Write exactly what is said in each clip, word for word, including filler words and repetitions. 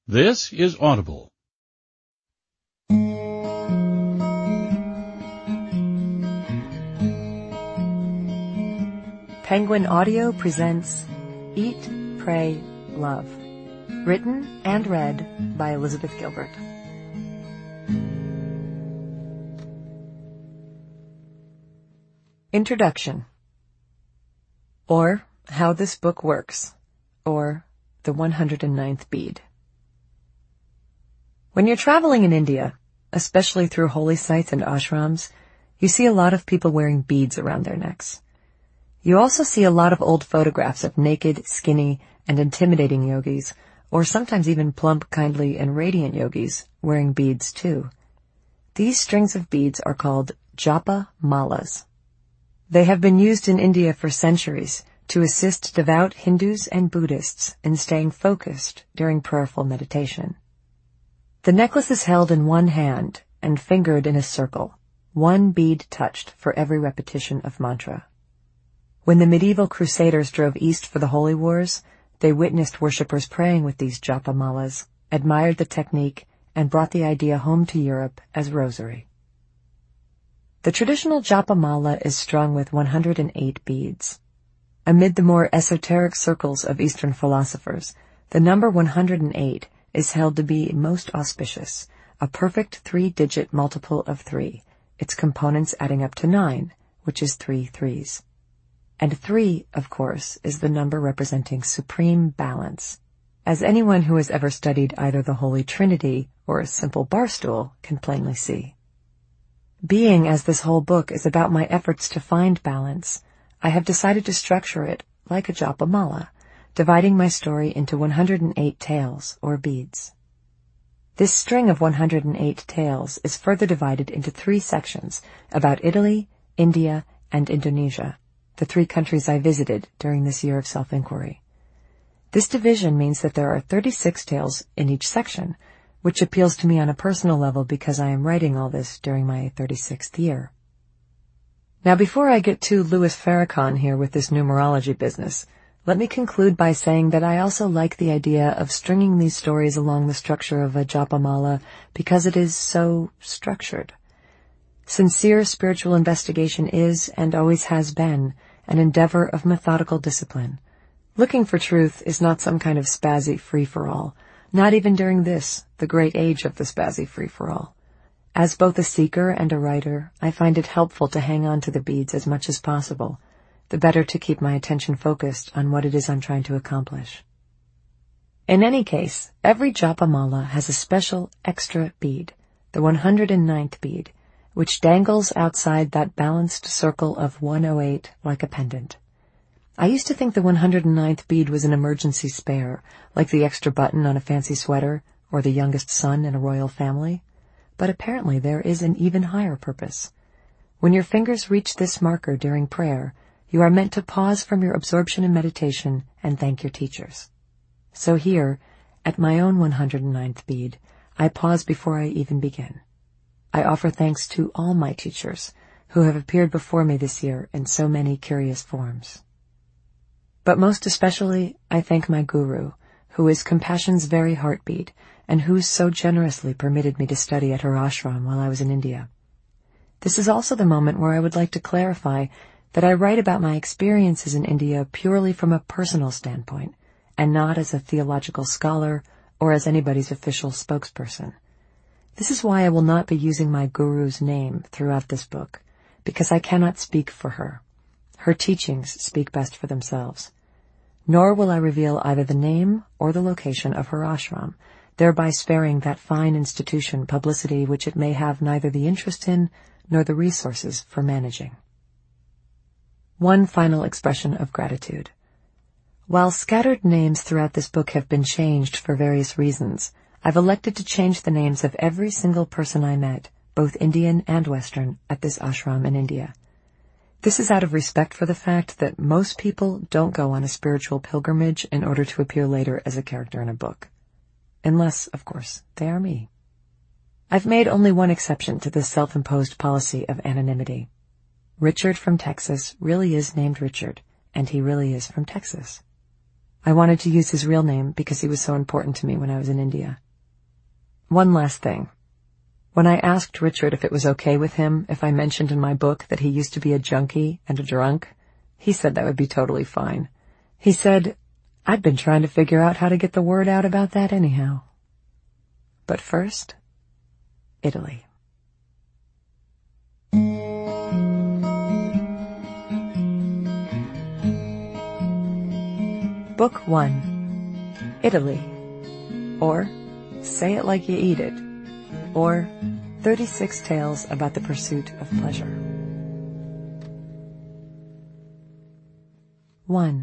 This is Audible. Penguin Audio presents Eat, Pray, Love. Written and read by Elizabeth Gilbert. Introduction. Or How This Book Works, or The one hundred ninth Bead. When you're traveling in India, especially through holy sites and ashrams, you see a lot of people wearing beads around their necks. You also see a lot of old photographs of naked, skinny, and intimidating yogis, or sometimes even plump, kindly, and radiant yogis wearing beads too. These strings of beads are called japa malas. They have been used in India for centuries to assist devout Hindus and Buddhists in staying focused during prayerful meditation. The necklace is held in one hand and fingered in a circle, one bead touched for every repetition of mantra. When the medieval crusaders drove east for the holy wars, they witnessed worshippers praying with these japa malas, admired the technique, and brought the idea home to Europe as rosary. The traditional japa mala is strung with one hundred eight beads. Amid the more esoteric circles of Eastern philosophers, the number one hundred eight is held to be most auspicious, a perfect three-digit multiple of three, its components adding up to nine, which is three threes. And three, of course, is the number representing supreme balance, as anyone who has ever studied either the Holy Trinity or a simple bar stool can plainly see. Being as this whole book is about my efforts to find balance, I have decided to structure it like a japa mala, dividing my story into one hundred eight tales, or beads. This string of one hundred eight tales is further divided into three sections about Italy, India, and Indonesia, the three countries I visited during this year of self-inquiry. This division means that there are thirty-six tales in each section, which appeals to me on a personal level because I am writing all this during my thirty-sixth year. Now, before I get too Louis Farrakhan here with this numerology business, let me conclude by saying that I also like the idea of stringing these stories along the structure of a japa mala because it is so structured. Sincere spiritual investigation is, and always has been, an endeavor of methodical discipline. Looking for truth is not some kind of spazzy free-for-all, not even during this, the great age of the spazzy free-for-all. As both a seeker and a writer, I find it helpful to hang on to the beads as much as possible, the better to keep my attention focused on what it is I'm trying to accomplish. In any case, every japa mala has a special extra bead, the one hundred ninth bead, which dangles outside that balanced circle of one oh eight like a pendant. I used to think the one hundred ninth bead was an emergency spare, like the extra button on a fancy sweater or the youngest son in a royal family, but apparently there is an even higher purpose. When your fingers reach this marker during prayer, you are meant to pause from your absorption in meditation and thank your teachers. So here, at my own one hundred ninth bead, I pause before I even begin. I offer thanks to all my teachers, who have appeared before me this year in so many curious forms. But most especially, I thank my guru, who is compassion's very heartbeat, and who so generously permitted me to study at her ashram while I was in India. This is also the moment where I would like to clarify that I write about my experiences in India purely from a personal standpoint, and not as a theological scholar or as anybody's official spokesperson. This is why I will not be using my guru's name throughout this book, because I cannot speak for her. Her teachings speak best for themselves. Nor will I reveal either the name or the location of her ashram, thereby sparing that fine institution publicity which it may have neither the interest in nor the resources for managing. One final expression of gratitude. While scattered names throughout this book have been changed for various reasons, I've elected to change the names of every single person I met, both Indian and Western, at this ashram in India. This is out of respect for the fact that most people don't go on a spiritual pilgrimage in order to appear later as a character in a book. Unless, of course, they are me. I've made only one exception to this self-imposed policy of anonymity. Richard from Texas really is named Richard, and he really is from Texas. I wanted to use his real name because he was so important to me when I was in India. One last thing. When I asked Richard if it was okay with him if I mentioned in my book that he used to be a junkie and a drunk, he said that would be totally fine. He said, I'd been trying to figure out how to get the word out about that anyhow. But first, Italy. Book one. Italy. Or Say It Like You Eat It. Or thirty-six Tales About the Pursuit of Pleasure. One.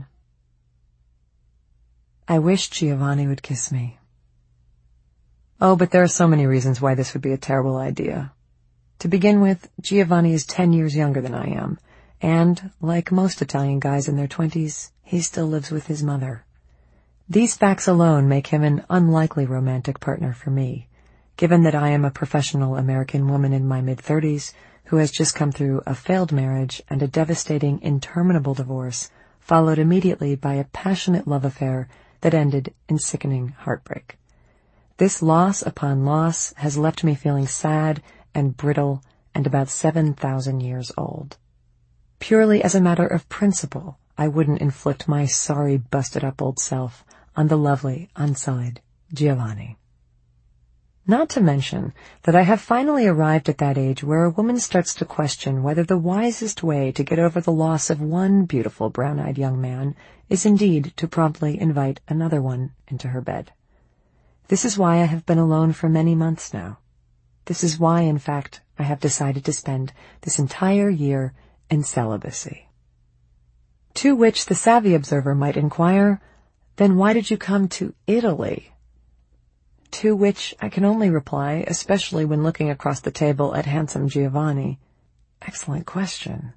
I wish Giovanni would kiss me. Oh, but there are so many reasons why this would be a terrible idea. To begin with, Giovanni is ten years younger than I am, and, like most Italian guys in their twenties, he still lives with his mother. These facts alone make him an unlikely romantic partner for me, given that I am a professional American woman in my mid-thirties who has just come through a failed marriage and a devastating, interminable divorce, followed immediately by a passionate love affair that ended in sickening heartbreak. This loss upon loss has left me feeling sad and brittle and about seven thousand years old. Purely as a matter of principle, I wouldn't inflict my sorry, busted-up old self on the lovely, unsullied Giovanni. Not to mention that I have finally arrived at that age where a woman starts to question whether the wisest way to get over the loss of one beautiful brown-eyed young man is indeed to promptly invite another one into her bed. This is why I have been alone for many months now. This is why, in fact, I have decided to spend this entire year in celibacy. To which the savvy observer might inquire, then why did you come to Italy? To which I can only reply, especially when looking across the table at handsome Giovanni, excellent question.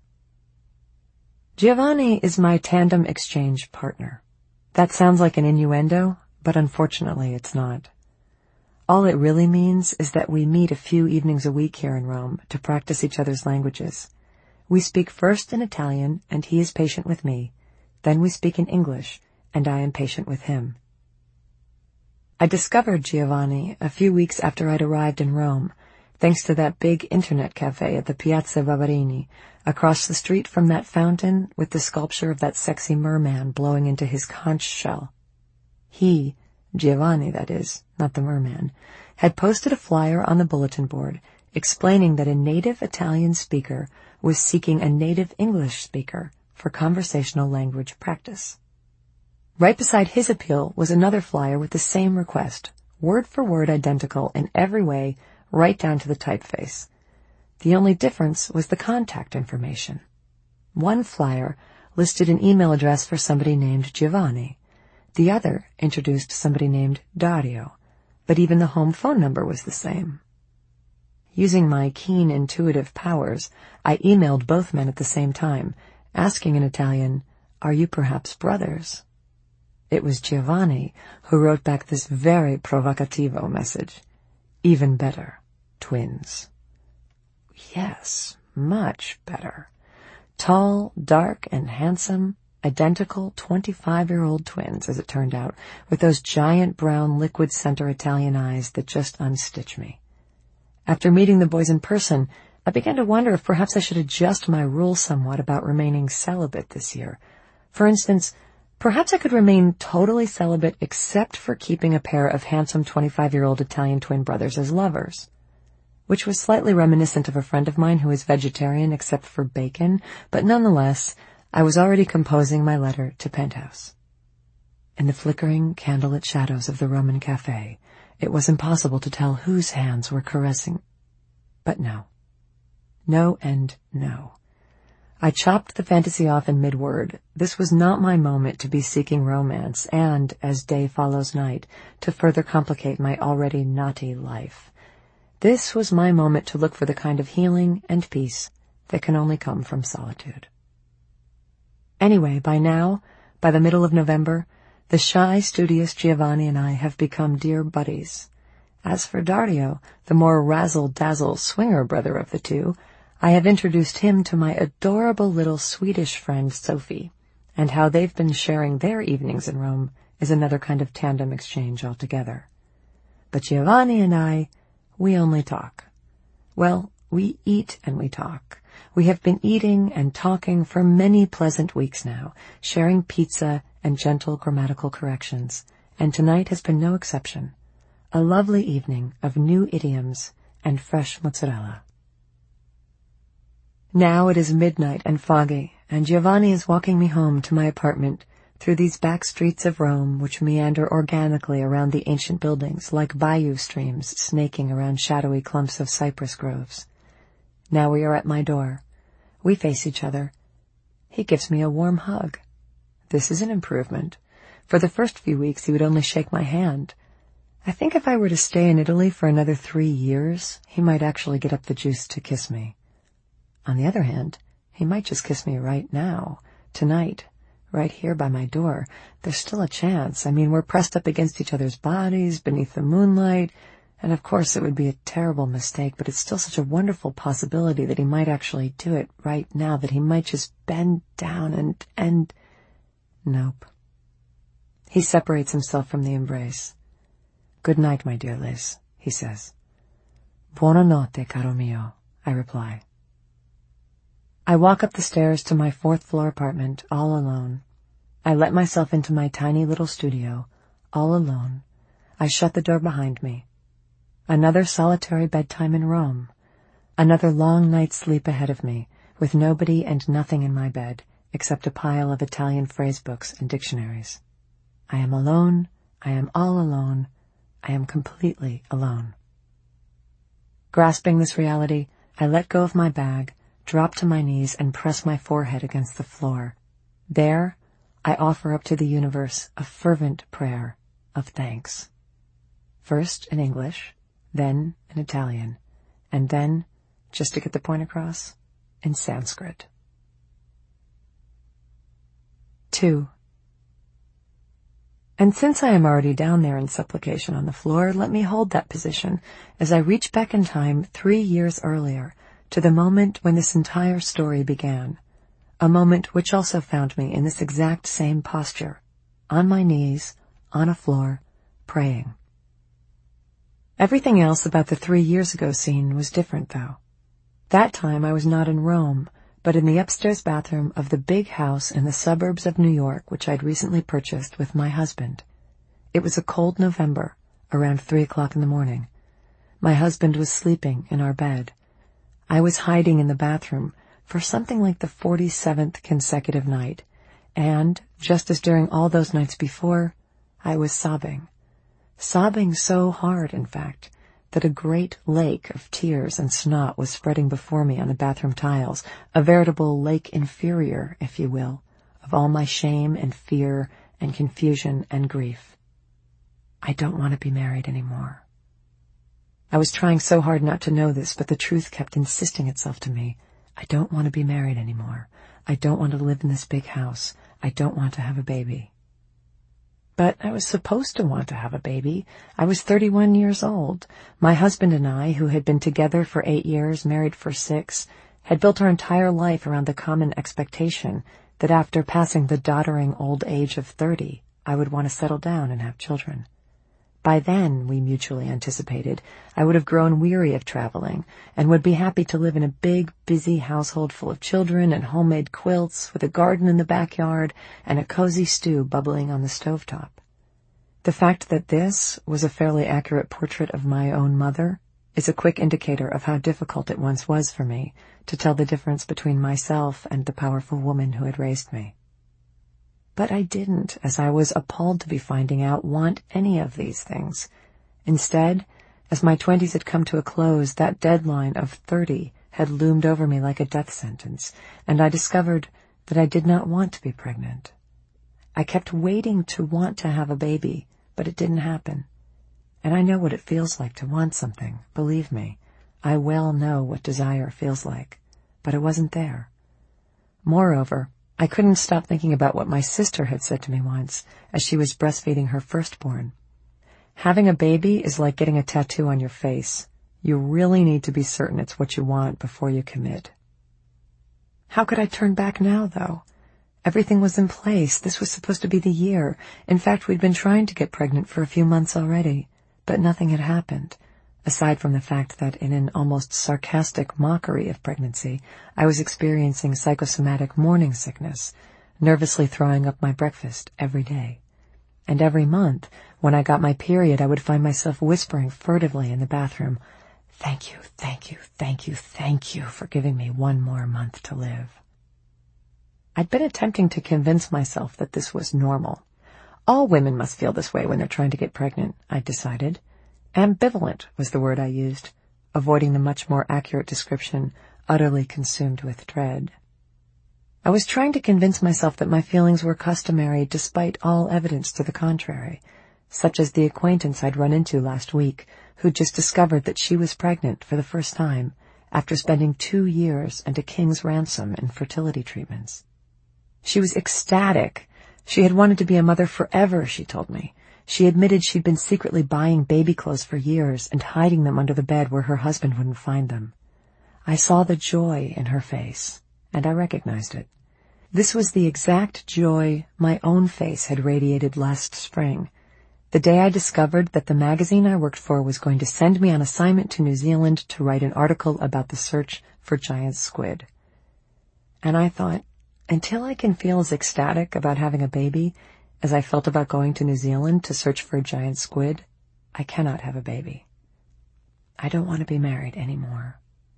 Giovanni is my tandem exchange partner. That sounds like an innuendo, but unfortunately it's not. All it really means is that we meet a few evenings a week here in Rome to practice each other's languages. We speak first in Italian, and he is patient with me. Then we speak in English, and I am patient with him. I discovered Giovanni a few weeks after I'd arrived in Rome, thanks to that big internet cafe at the Piazza Barberini, across the street from that fountain with the sculpture of that sexy merman blowing into his conch shell. He, Giovanni that is, not the merman, had posted a flyer on the bulletin board explaining that a native Italian speaker was seeking a native English speaker for conversational language practice. Right beside his appeal was another flyer with the same request, word for word identical in every way, right down to the typeface. The only difference was the contact information. One flyer listed an email address for somebody named Giovanni. The other introduced somebody named Dario, but even the home phone number was the same. Using my keen intuitive powers, I emailed both men at the same time, asking in Italian, "Are you perhaps brothers?" It was Giovanni who wrote back this very provocativo message. Even better, twins. Yes, much better. Tall, dark, and handsome, identical twenty-five-year-old twins, as it turned out, with those giant brown liquid center Italian eyes that just unstitch me. After meeting the boys in person, I began to wonder if perhaps I should adjust my rules somewhat about remaining celibate this year. For instance, perhaps I could remain totally celibate except for keeping a pair of handsome twenty-five-year-old Italian twin brothers as lovers, which was slightly reminiscent of a friend of mine who is vegetarian except for bacon, but nonetheless, I was already composing my letter to Penthouse. In the flickering, candlelit shadows of the Roman cafe, it was impossible to tell whose hands were caressing. But no. No and no. I chopped the fantasy off in mid-word. This was not my moment to be seeking romance and, as day follows night, to further complicate my already knotty life. This was my moment to look for the kind of healing and peace that can only come from solitude. Anyway, by now, by the middle of November, the shy, studious Giovanni and I have become dear buddies. As for Dario, the more razzle-dazzle swinger brother of the two, I have introduced him to my adorable little Swedish friend Sophie, and how they've been sharing their evenings in Rome is another kind of tandem exchange altogether. But Giovanni and I, we only talk. Well, we eat and we talk. We have been eating and talking for many pleasant weeks now, sharing pizza and gentle grammatical corrections, and tonight has been no exception. A lovely evening of new idioms and fresh mozzarella. Now it is midnight and foggy, and Giovanni is walking me home to my apartment through these back streets of Rome which meander organically around the ancient buildings like bayou streams snaking around shadowy clumps of cypress groves. Now we are at my door. We face each other. He gives me a warm hug. This is an improvement. For the first few weeks he would only shake my hand. I think if I were to stay in Italy for another three years, he might actually get up the juice to kiss me. On the other hand, he might just kiss me right now, tonight, right here by my door. There's still a chance. I mean, we're pressed up against each other's bodies, beneath the moonlight, and of course it would be a terrible mistake, but it's still such a wonderful possibility that he might actually do it right now, that he might just bend down and, and... Nope. He separates himself from the embrace. "Good night, my dear Liz," he says. "Buonanotte, caro mio," I reply. I walk up the stairs to my fourth-floor apartment, all alone. I let myself into my tiny little studio, all alone. I shut the door behind me. Another solitary bedtime in Rome. Another long night's sleep ahead of me, with nobody and nothing in my bed, except a pile of Italian phrase books and dictionaries. I am alone. I am all alone. I am completely alone. Grasping this reality, I let go of my bag, drop to my knees, and press my forehead against the floor. There, I offer up to the universe a fervent prayer of thanks. First in English, then in Italian, and then, just to get the point across, in Sanskrit. Two. And since I am already down there in supplication on the floor, let me hold that position as I reach back in time three years earlier, to the moment when this entire story began, a moment which also found me in this exact same posture, on my knees, on a floor, praying. Everything else about the three years ago scene was different, though. That time I was not in Rome, but in the upstairs bathroom of the big house in the suburbs of New York which I'd recently purchased with my husband. It was a cold November, around three o'clock in the morning. My husband was sleeping in our bed. I was hiding in the bathroom for something like the forty-seventh consecutive night, and, just as during all those nights before, I was sobbing. Sobbing so hard, in fact, that a great lake of tears and snot was spreading before me on the bathroom tiles, a veritable lake inferior, if you will, of all my shame and fear and confusion and grief. I don't want to be married anymore. I was trying so hard not to know this, but the truth kept insisting itself to me. I don't want to be married anymore. I don't want to live in this big house. I don't want to have a baby. But I was supposed to want to have a baby. I was thirty-one years old. My husband and I, who had been together for eight years, married for six, had built our entire life around the common expectation that after passing the doddering old age of thirty, I would want to settle down and have children. By then, we mutually anticipated, I would have grown weary of traveling and would be happy to live in a big, busy household full of children and homemade quilts with a garden in the backyard and a cozy stew bubbling on the stovetop. The fact that this was a fairly accurate portrait of my own mother is a quick indicator of how difficult it once was for me to tell the difference between myself and the powerful woman who had raised me. But I didn't, as I was appalled to be finding out, want any of these things. Instead, as my twenties had come to a close, that deadline of thirty had loomed over me like a death sentence, and I discovered that I did not want to be pregnant. I kept waiting to want to have a baby, but it didn't happen. And I know what it feels like to want something, believe me. I well know what desire feels like, but it wasn't there. Moreover, I couldn't stop thinking about what my sister had said to me once, as she was breastfeeding her firstborn. Having a baby is like getting a tattoo on your face. You really need to be certain it's what you want before you commit. How could I turn back now, though? Everything was in place. This was supposed to be the year. In fact, we'd been trying to get pregnant for a few months already, but nothing had happened, aside from the fact that in an almost sarcastic mockery of pregnancy, I was experiencing psychosomatic morning sickness, nervously throwing up my breakfast every day. And every month, when I got my period, I would find myself whispering furtively in the bathroom, "Thank you, thank you, thank you, thank you for giving me one more month to live." I'd been attempting to convince myself that this was normal. All women must feel this way when they're trying to get pregnant, I decided. Ambivalent was the word I used, avoiding the much more accurate description, utterly consumed with dread. I was trying to convince myself that my feelings were customary despite all evidence to the contrary, such as the acquaintance I'd run into last week who'd just discovered that she was pregnant for the first time after spending two years and a king's ransom in fertility treatments. She was ecstatic. She had wanted to be a mother forever, she told me. She admitted she'd been secretly buying baby clothes for years and hiding them under the bed where her husband wouldn't find them. I saw the joy in her face, and I recognized it. This was the exact joy my own face had radiated last spring, the day I discovered that the magazine I worked for was going to send me on assignment to New Zealand to write an article about the search for giant squid. And I thought, until I can feel as ecstatic about having a baby as I felt about going to New Zealand to search for a giant squid, I cannot have a baby. I don't want to be married anymore.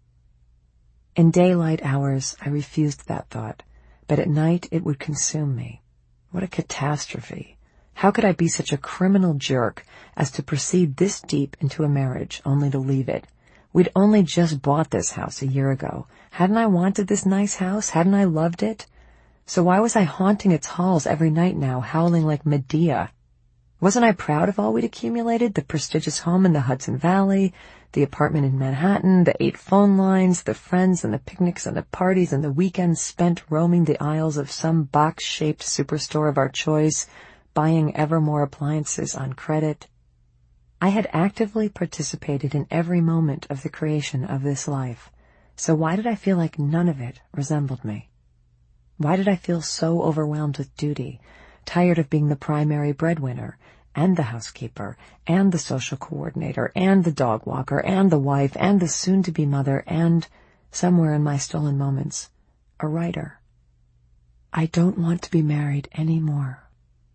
In daylight hours, I refused that thought, but at night it would consume me. What a catastrophe. How could I be such a criminal jerk as to proceed this deep into a marriage only to leave it? We'd only just bought this house a year ago. Hadn't I wanted this nice house? Hadn't I loved it? So why was I haunting its halls every night now, howling like Medea? Wasn't I proud of all we'd accumulated? The prestigious home in the Hudson Valley, the apartment in Manhattan, the eight phone lines, the friends and the picnics and the parties and the weekends spent roaming the aisles of some box-shaped superstore of our choice, buying ever more appliances on credit. I had actively participated in every moment of the creation of this life, so why did I feel like none of it resembled me? Why did I feel so overwhelmed with duty, tired of being the primary breadwinner, and the housekeeper, and the social coordinator, and the dog walker, and the wife, and the soon-to-be mother, and, somewhere in my stolen moments, a writer? I don't want to be married any more.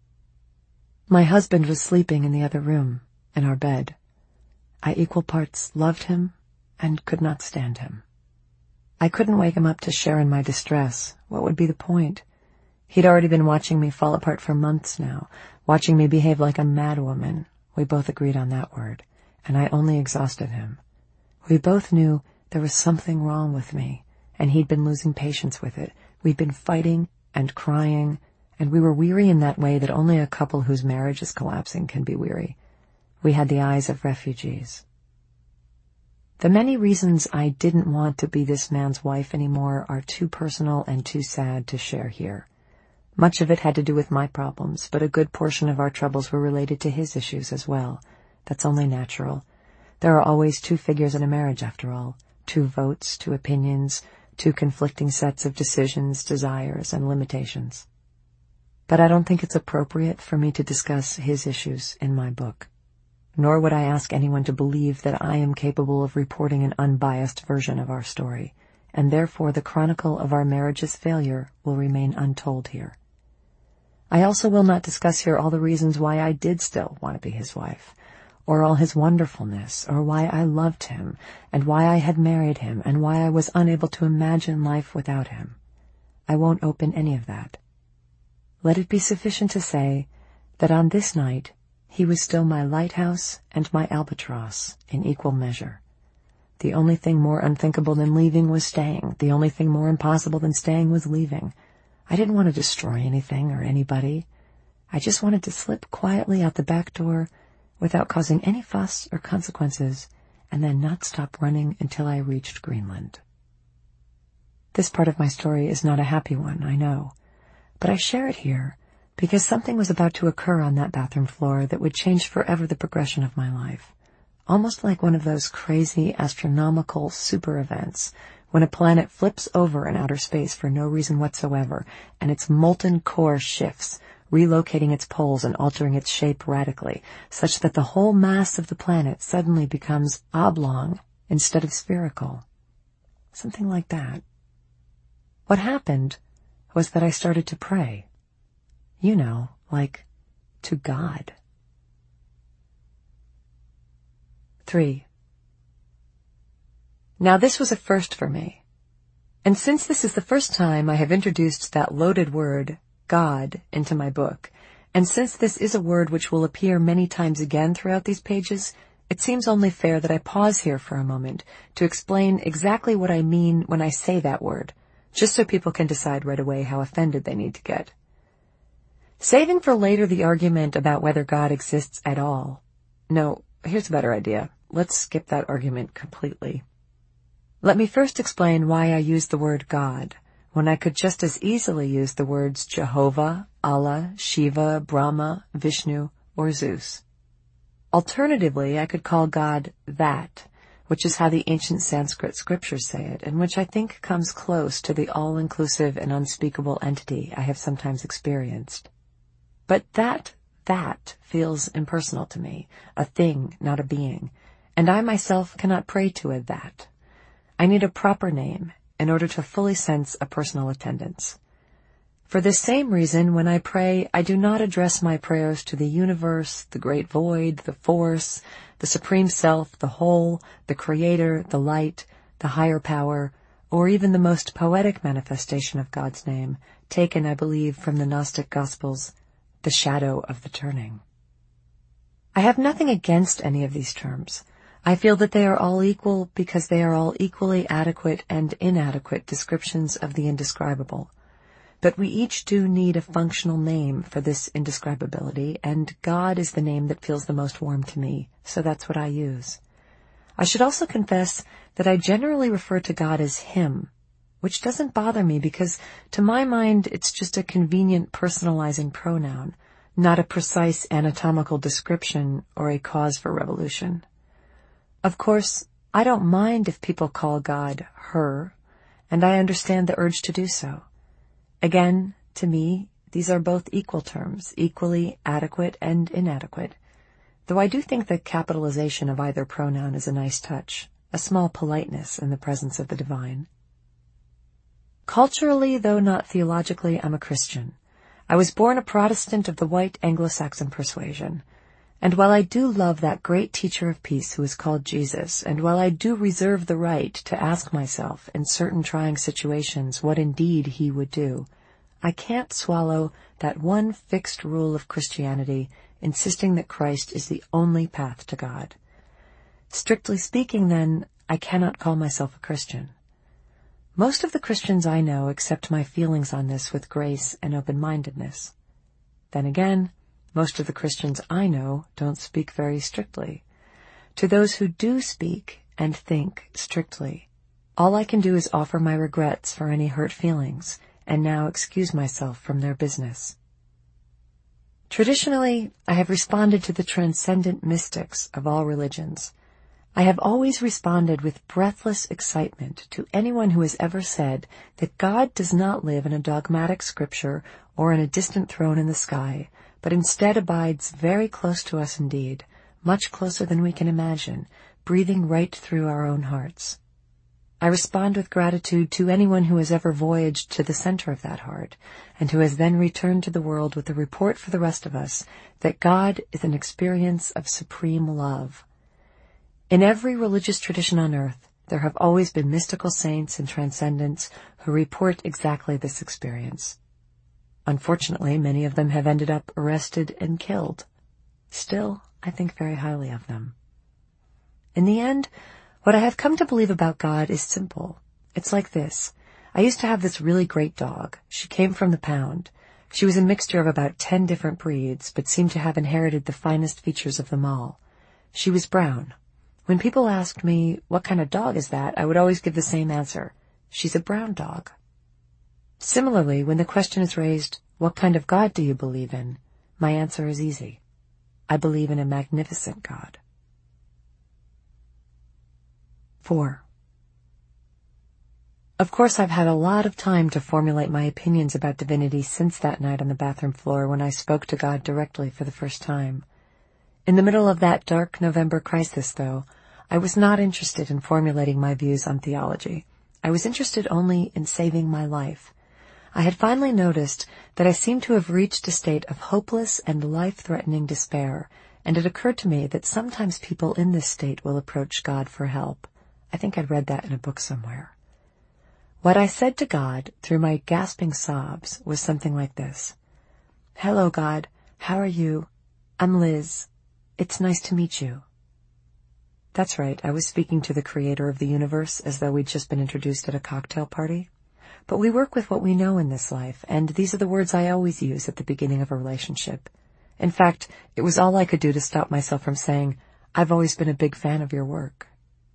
My husband was sleeping in the other room, in our bed. I equal parts loved him and could not stand him. I couldn't wake him up to share in my distress. What would be the point? He'd already been watching me fall apart for months now, watching me behave like a madwoman. We both agreed on that word, and I only exhausted him. We both knew there was something wrong with me, and he'd been losing patience with it. We'd been fighting and crying, and we were weary in that way that only a couple whose marriage is collapsing can be weary. We had the eyes of refugees. The many reasons I didn't want to be this man's wife anymore are too personal and too sad to share here. Much of it had to do with my problems, but a good portion of our troubles were related to his issues as well. That's only natural. There are always two figures in a marriage, after all. Two votes, two opinions, two conflicting sets of decisions, desires, and limitations. But I don't think it's appropriate for me to discuss his issues in my book. Nor would I ask anyone to believe that I am capable of reporting an unbiased version of our story, and therefore the chronicle of our marriage's failure will remain untold here. I also will not discuss here all the reasons why I did still want to be his wife, or all his wonderfulness, or why I loved him, and why I had married him, and why I was unable to imagine life without him. I won't open any of that. Let it be sufficient to say that on this night he was still my lighthouse and my albatross in equal measure. The only thing more unthinkable than leaving was staying. The only thing more impossible than staying was leaving. I didn't want to destroy anything or anybody. I just wanted to slip quietly out the back door without causing any fuss or consequences, and then not stop running until I reached Greenland. This part of my story is not a happy one, I know, but I share it here because something was about to occur on that bathroom floor that would change forever the progression of my life, almost like one of those crazy astronomical super events when a planet flips over in outer space for no reason whatsoever, and its molten core shifts, relocating its poles and altering its shape radically, such that the whole mass of the planet suddenly becomes oblong instead of spherical. Something like that. What happened was that I started to pray. You know, like to God. Three. Now this was a first for me. And since this is the first time I have introduced that loaded word, God, into my book, and since this is a word which will appear many times again throughout these pages, it seems only fair that I pause here for a moment to explain exactly what I mean when I say that word, just so people can decide right away how offended they need to get. Saving for later the argument about whether God exists at all. No, here's a better idea. Let's skip that argument completely. Let me first explain why I use the word God, when I could just as easily use the words Jehovah, Allah, Shiva, Brahma, Vishnu, or Zeus. Alternatively, I could call God that, which is how the ancient Sanskrit scriptures say it, and which I think comes close to the all-inclusive and unspeakable entity I have sometimes experienced. But that, that feels impersonal to me, a thing, not a being, and I myself cannot pray to a that. I need a proper name in order to fully sense a personal attendance. For this same reason, when I pray, I do not address my prayers to the universe, the great void, the force, the supreme self, the whole, the creator, the light, the higher power, or even the most poetic manifestation of God's name, taken, I believe, from the Gnostic Gospels, the shadow of the turning. I have nothing against any of these terms. I feel that they are all equal because they are all equally adequate and inadequate descriptions of the indescribable. But we each do need a functional name for this indescribability, and God is the name that feels the most warm to me, so that's what I use. I should also confess that I generally refer to God as Him, which doesn't bother me because, to my mind, it's just a convenient personalizing pronoun, not a precise anatomical description or a cause for revolution. Of course, I don't mind if people call God her, and I understand the urge to do so. Again, to me, these are both equal terms, equally adequate and inadequate, though I do think the capitalization of either pronoun is a nice touch, a small politeness in the presence of the divine. Culturally, though not theologically, I'm a Christian. I was born a Protestant of the white Anglo-Saxon persuasion. And while I do love that great teacher of peace who is called Jesus, and while I do reserve the right to ask myself in certain trying situations what indeed he would do, I can't swallow that one fixed rule of Christianity insisting that Christ is the only path to God. Strictly speaking, then, I cannot call myself a Christian. Most of the Christians I know accept my feelings on this with grace and open-mindedness. Then again, most of the Christians I know don't speak very strictly. To those who do speak and think strictly, all I can do is offer my regrets for any hurt feelings and now excuse myself from their business. Traditionally, I have responded to the transcendent mystics of all religions. I have always responded with breathless excitement to anyone who has ever said that God does not live in a dogmatic scripture or in a distant throne in the sky, but instead abides very close to us indeed, much closer than we can imagine, breathing right through our own hearts. I respond with gratitude to anyone who has ever voyaged to the center of that heart, and who has then returned to the world with a report for the rest of us that God is an experience of supreme love. In every religious tradition on earth, there have always been mystical saints and transcendents who report exactly this experience. Unfortunately, many of them have ended up arrested and killed. Still, I think very highly of them. In the end, what I have come to believe about God is simple. It's like this. I used to have this really great dog. She came from the pound. She was a mixture of about ten different breeds, but seemed to have inherited the finest features of them all. She was brown. When people asked me, what kind of dog is that, I would always give the same answer. She's a brown dog. Similarly, when the question is raised, what kind of God do you believe in? My answer is easy. I believe in a magnificent God. Four. Of course, I've had a lot of time to formulate my opinions about divinity since that night on the bathroom floor when I spoke to God directly for the first time. In the middle of that dark November crisis, though, I was not interested in formulating my views on theology. I was interested only in saving my life. I had finally noticed that I seemed to have reached a state of hopeless and life-threatening despair, and it occurred to me that sometimes people in this state will approach God for help. I think I'd read that in a book somewhere. What I said to God through my gasping sobs was something like this. "Hello, God. How are you? I'm Liz. It's nice to meet you." That's right, I was speaking to the creator of the universe as though we'd just been introduced at a cocktail party. But we work with what we know in this life, and these are the words I always use at the beginning of a relationship. In fact, it was all I could do to stop myself from saying, "I've always been a big fan of your work."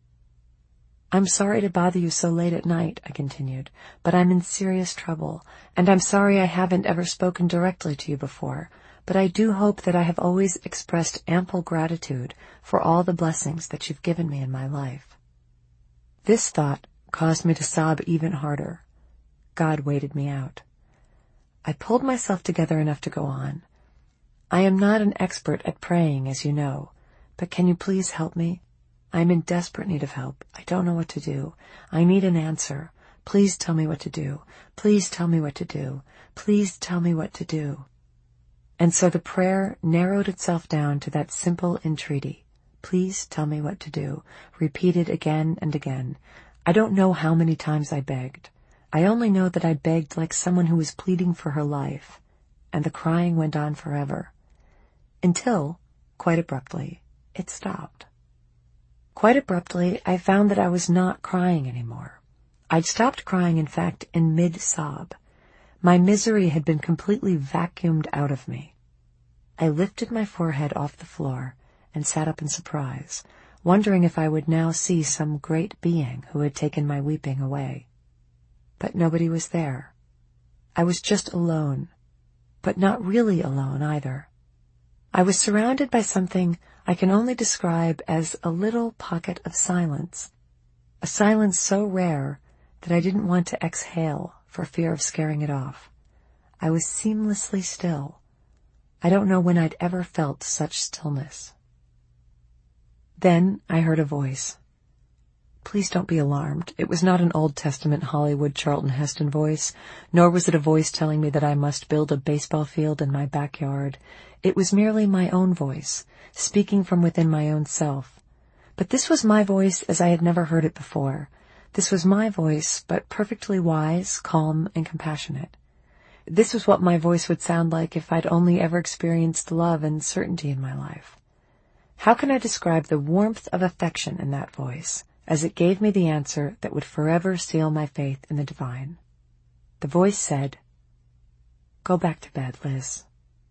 "I'm sorry to bother you so late at night," I continued, "but I'm in serious trouble, and I'm sorry I haven't ever spoken directly to you before, but I do hope that I have always expressed ample gratitude for all the blessings that you've given me in my life." This thought caused me to sob even harder. God waited me out. I pulled myself together enough to go on. "I am not an expert at praying, as you know, but can you please help me? I am in desperate need of help. I don't know what to do. I need an answer. Please tell me what to do. Please tell me what to do. Please tell me what to do." And so the prayer narrowed itself down to that simple entreaty. Please tell me what to do, repeated again and again. I don't know how many times I begged. I only know that I begged like someone who was pleading for her life, and the crying went on forever. Until, quite abruptly, it stopped. Quite abruptly, I found that I was not crying anymore. I'd stopped crying, in fact, in mid-sob. My misery had been completely vacuumed out of me. I lifted my forehead off the floor and sat up in surprise, wondering if I would now see some great being who had taken my weeping away. But nobody was there. I was just alone, but not really alone either. I was surrounded by something I can only describe as a little pocket of silence, a silence so rare that I didn't want to exhale for fear of scaring it off. I was seamlessly still. I don't know when I'd ever felt such stillness. Then I heard a voice. Please don't be alarmed. It was not an Old Testament Hollywood Charlton Heston voice, nor was it a voice telling me that I must build a baseball field in my backyard. It was merely my own voice, speaking from within my own self. But this was my voice as I had never heard it before. This was my voice, but perfectly wise, calm, and compassionate. This was what my voice would sound like if I'd only ever experienced love and certainty in my life. How can I describe the warmth of affection in that voice, as it gave me the answer that would forever seal my faith in the divine? The voice said, "Go back to bed, Liz."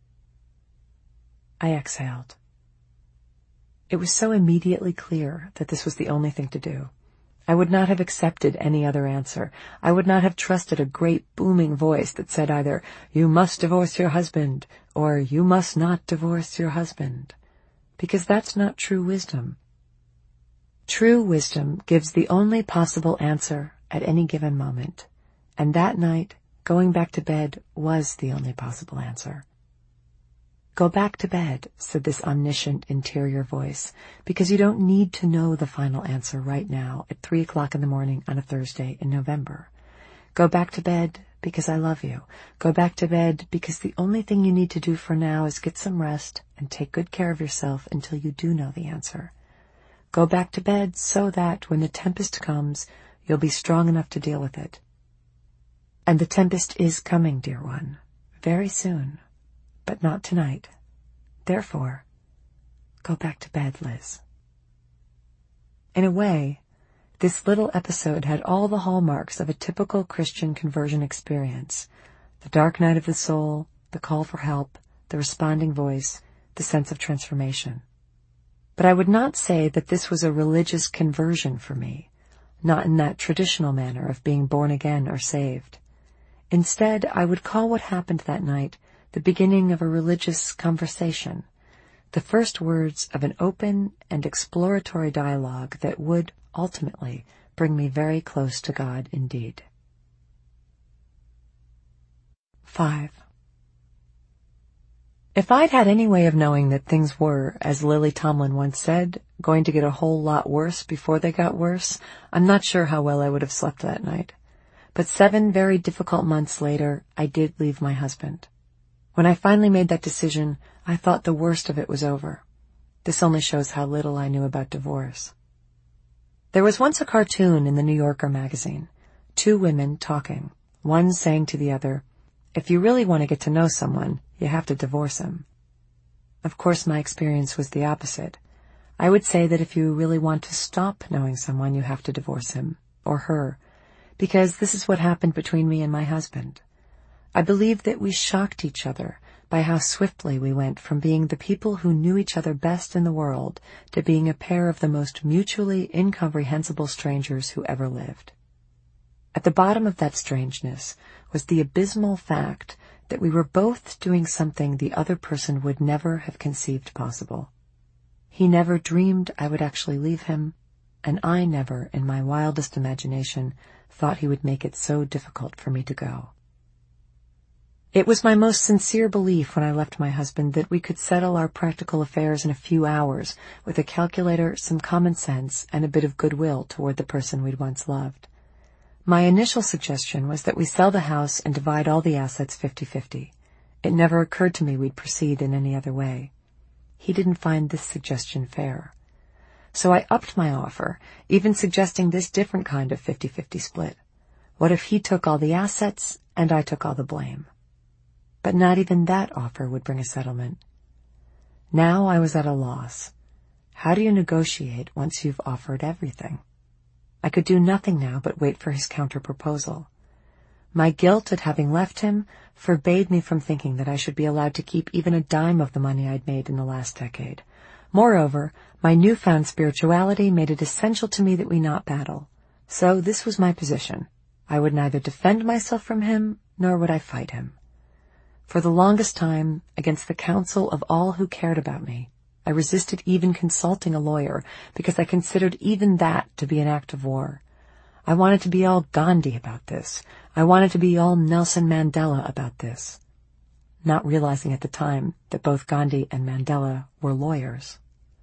I exhaled. It was so immediately clear that this was the only thing to do. I would not have accepted any other answer. I would not have trusted a great booming voice that said either, "You must divorce your husband," or "You must not divorce your husband," because that's not true wisdom. True wisdom gives the only possible answer at any given moment, and that night, going back to bed was the only possible answer. "Go back to bed," said this omniscient interior voice, "because you don't need to know the final answer right now at three o'clock in the morning on a Thursday in November. Go back to bed because I love you. Go back to bed because the only thing you need to do for now is get some rest and take good care of yourself until you do know the answer. Go back to bed so that when the tempest comes, you'll be strong enough to deal with it. And the tempest is coming, dear one, very soon. But not tonight. Therefore, go back to bed, Liz." In a way, this little episode had all the hallmarks of a typical Christian conversion experience. The dark night of the soul, the call for help, the responding voice, the sense of transformation. But I would not say that this was a religious conversion for me, not in that traditional manner of being born again or saved. Instead, I would call what happened that night the beginning of a religious conversation, the first words of an open and exploratory dialogue that would, ultimately, bring me very close to God indeed. Five. If I'd had any way of knowing that things were, as Lily Tomlin once said, going to get a whole lot worse before they got worse, I'm not sure how well I would have slept that night. But seven very difficult months later, I did leave my husband. When I finally made that decision, I thought the worst of it was over. This only shows how little I knew about divorce. There was once a cartoon in the New Yorker magazine. Two women talking, one saying to the other, "If you really want to get to know someone, you have to divorce him." Of course, my experience was the opposite. I would say that if you really want to stop knowing someone, you have to divorce him, or her, because this is what happened between me and my husband. I believe that we shocked each other by how swiftly we went from being the people who knew each other best in the world to being a pair of the most mutually incomprehensible strangers who ever lived. At the bottom of that strangeness was the abysmal fact that we were both doing something the other person would never have conceived possible. He never dreamed I would actually leave him, and I never, in my wildest imagination, thought he would make it so difficult for me to go. It was my most sincere belief when I left my husband that we could settle our practical affairs in a few hours with a calculator, some common sense, and a bit of goodwill toward the person we'd once loved. My initial suggestion was that we sell the house and divide all the assets fifty-fifty. It never occurred to me we'd proceed in any other way. He didn't find this suggestion fair. So I upped my offer, even suggesting this different kind of fifty-fifty split. What if he took all the assets and I took all the blame? But not even that offer would bring a settlement. Now I was at a loss. How do you negotiate once you've offered everything? I could do nothing now but wait for his counter-proposal. My guilt at having left him forbade me from thinking that I should be allowed to keep even a dime of the money I'd made in the last decade. Moreover, my newfound spirituality made it essential to me that we not battle. So this was my position. I would neither defend myself from him, nor would I fight him. For the longest time, against the counsel of all who cared about me, I resisted even consulting a lawyer because I considered even that to be an act of war. I wanted to be all Gandhi about this. I wanted to be all Nelson Mandela about this, not realizing at the time that both Gandhi and Mandela were lawyers.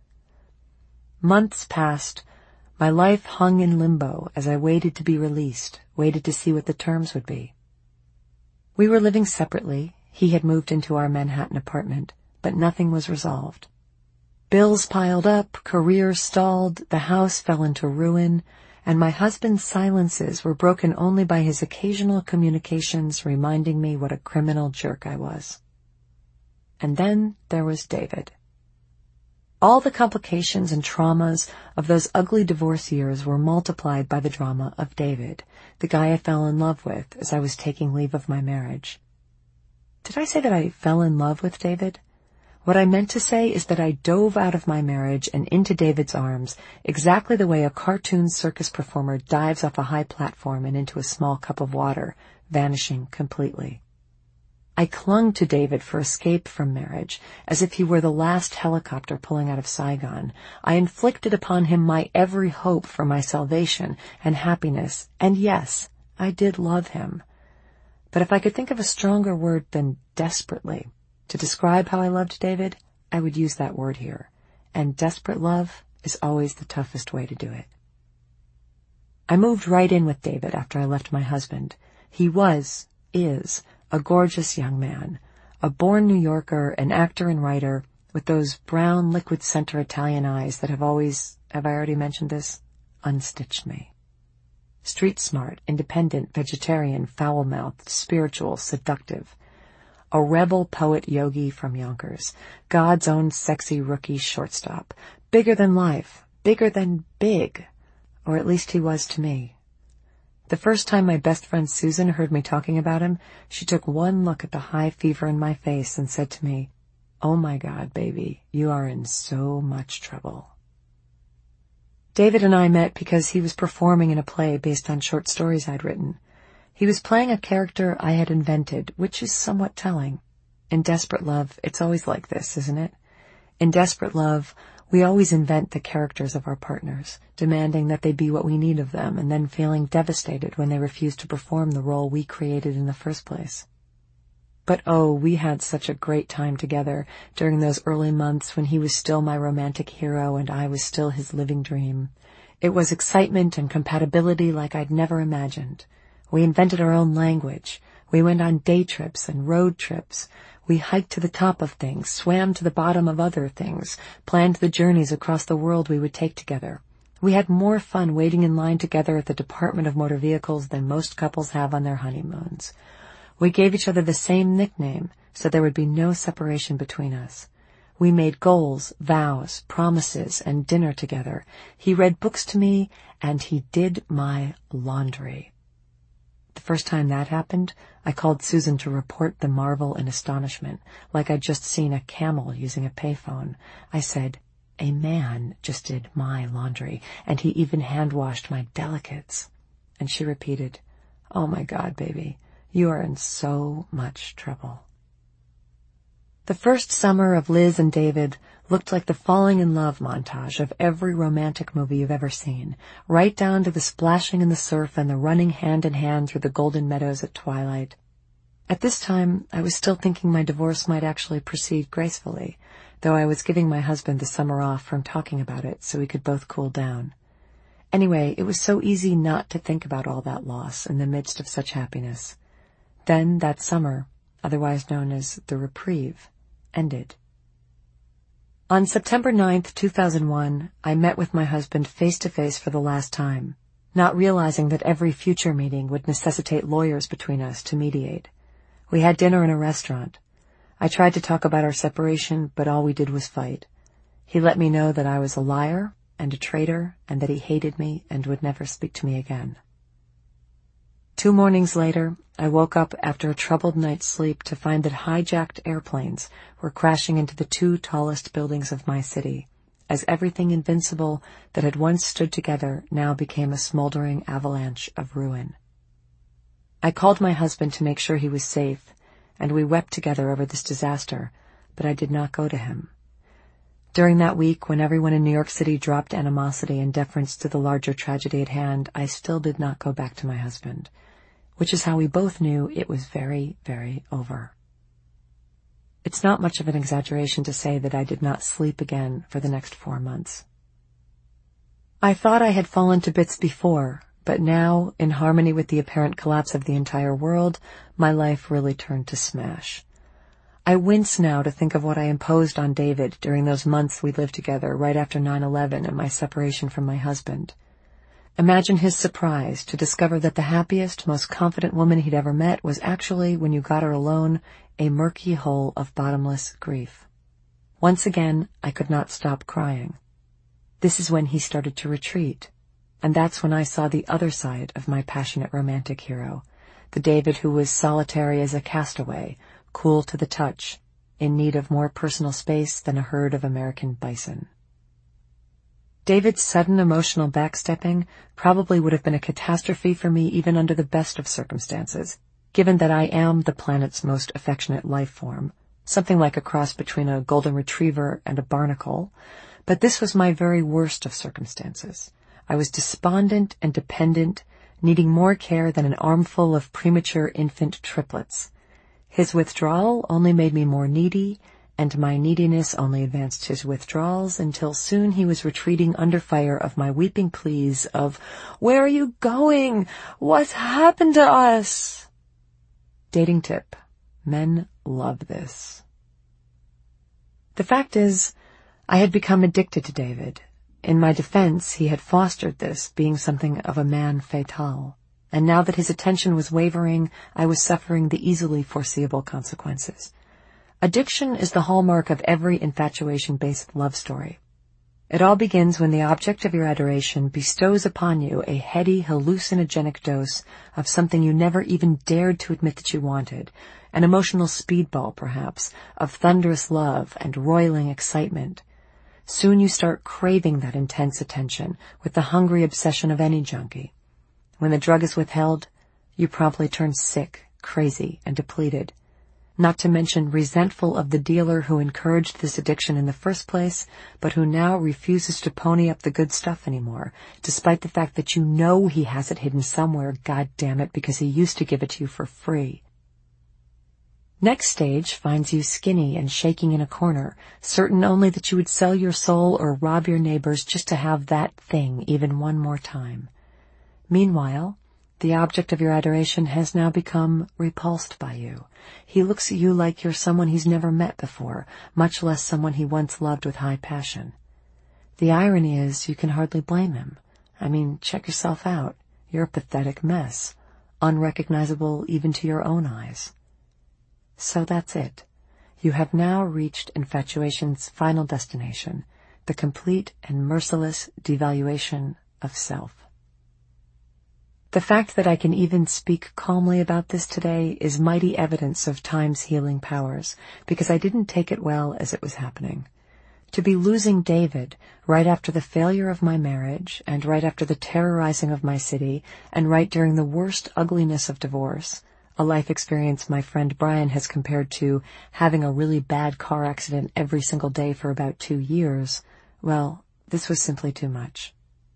Months passed. My life hung in limbo as I waited to be released, waited to see what the terms would be. We were living separately. He had moved into our Manhattan apartment, but nothing was resolved. Bills piled up, career stalled, the house fell into ruin, and my husband's silences were broken only by his occasional communications reminding me what a criminal jerk I was. And then there was David. All the complications and traumas of those ugly divorce years were multiplied by the drama of David, the guy I fell in love with as I was taking leave of my marriage. Did I say that I fell in love with David? What I meant to say is that I dove out of my marriage and into David's arms exactly the way a cartoon circus performer dives off a high platform and into a small cup of water, vanishing completely. I clung to David for escape from marriage, as if he were the last helicopter pulling out of Saigon. I inflicted upon him my every hope for my salvation and happiness, and yes, I did love him. But if I could think of a stronger word than desperately to describe how I loved David, I would use that word here. And desperate love is always the toughest way to do it. I moved right in with David after I left my husband. He was, is, a gorgeous young man, a born New Yorker, an actor and writer, with those brown liquid center Italian eyes that have always, have I already mentioned this, unstitched me. Street smart, independent, vegetarian, foul-mouthed, spiritual, seductive. A rebel poet yogi from Yonkers, God's own sexy rookie shortstop, bigger than life, bigger than big, or at least he was to me. The first time my best friend Susan heard me talking about him, she took one look at the high fever in my face and said to me, "Oh my God, baby, you are in so much trouble." David and I met because he was performing in a play based on short stories I'd written. He was playing a character I had invented, which is somewhat telling. In desperate love, it's always like this, isn't it? In desperate love, We always invent the characters of our partners, demanding that they be what we need of them, and then feeling devastated when they refuse to perform the role we created in the first place. But oh, we had such a great time together during those early months when he was still my romantic hero and I was still his living dream. It was excitement and compatibility like I'd never imagined. We invented our own language. We went on day trips and road trips. We hiked to the top of things, swam to the bottom of other things, planned the journeys across the world we would take together. We had more fun waiting in line together at the Department of Motor Vehicles than most couples have on their honeymoons. We gave each other the same nickname, so there would be no separation between us. We made goals, vows, promises, and dinner together. He read books to me, and he did my laundry. The first time that happened, I called Susan to report the marvel and astonishment, like I'd just seen a camel using a payphone. I said, "A man just did my laundry, and he even hand-washed my delicates." And she repeated, "Oh my God, baby, you are in so much trouble." The first summer of Liz and David looked like the falling in love montage of every romantic movie you've ever seen, right down to the splashing in the surf and the running hand in hand through the golden meadows at twilight. At this time, I was still thinking my divorce might actually proceed gracefully, though I was giving my husband the summer off from talking about it so we could both cool down. Anyway, it was so easy not to think about all that loss in the midst of such happiness. Then that summer, otherwise known as the reprieve, ended. On September ninth, two thousand one, I met with my husband face-to-face for the last time, not realizing that every future meeting would necessitate lawyers between us to mediate. We had dinner in a restaurant. I tried to talk about our separation, but all we did was fight. He let me know that I was a liar and a traitor, and that he hated me and would never speak to me again. Two mornings later, I woke up after a troubled night's sleep to find that hijacked airplanes were crashing into the two tallest buildings of my city, as everything invincible that had once stood together now became a smoldering avalanche of ruin. I called my husband to make sure he was safe, and we wept together over this disaster, but I did not go to him. During that week, when everyone in New York City dropped animosity in deference to the larger tragedy at hand, I still did not go back to my husband, which is how we both knew it was very, very over. It's not much of an exaggeration to say that I did not sleep again for the next four months. I thought I had fallen to bits before, but now, in harmony with the apparent collapse of the entire world, my life really turned to smash. I wince now to think of what I imposed on David during those months we lived together right after nine eleven and my separation from my husband. Imagine his surprise to discover that the happiest, most confident woman he'd ever met was actually, when you got her alone, a murky hole of bottomless grief. Once again, I could not stop crying. This is when he started to retreat, and that's when I saw the other side of my passionate romantic hero, the David who was solitary as a castaway, cool to the touch, in need of more personal space than a herd of American bison. David's sudden emotional backstepping probably would have been a catastrophe for me even under the best of circumstances, given that I am the planet's most affectionate life form, something like a cross between a golden retriever and a barnacle, but this was my very worst of circumstances. I was despondent and dependent, needing more care than an armful of premature infant triplets. His withdrawal only made me more needy, and my neediness only advanced his withdrawals until soon he was retreating under fire of my weeping pleas of, "Where are you going? What's happened to us?" Dating tip. Men love this. The fact is, I had become addicted to David. In my defense, he had fostered this, being something of a man fatal. And now that his attention was wavering, I was suffering the easily foreseeable consequences. Addiction is the hallmark of every infatuation-based love story. It all begins when the object of your adoration bestows upon you a heady, hallucinogenic dose of something you never even dared to admit that you wanted, an emotional speedball, perhaps, of thunderous love and roiling excitement. Soon you start craving that intense attention with the hungry obsession of any junkie. When the drug is withheld, you promptly turn sick, crazy, and depleted. not to mention resentful of the dealer who encouraged this addiction in the first place, but who now refuses to pony up the good stuff anymore, despite the fact that you know he has it hidden somewhere, God damn it, because he used to give it to you for free. Next stage finds you skinny and shaking in a corner, certain only that you would sell your soul or rob your neighbors just to have that thing even one more time. Meanwhile, the object of your adoration has now become repulsed by you. He looks at you like you're someone he's never met before, much less someone he once loved with high passion. The irony is you can hardly blame him. I mean, check yourself out. You're a pathetic mess, unrecognizable even to your own eyes. So that's it. You have now reached infatuation's final destination, the complete and merciless devaluation of self. The fact that I can even speak calmly about this today is mighty evidence of time's healing powers, because I didn't take it well as it was happening. To be losing David right after the failure of my marriage, and right after the terrorizing of my city, and right during the worst ugliness of divorce, a life experience my friend Brian has compared to having a really bad car accident every single day for about two years, well, this was simply too much.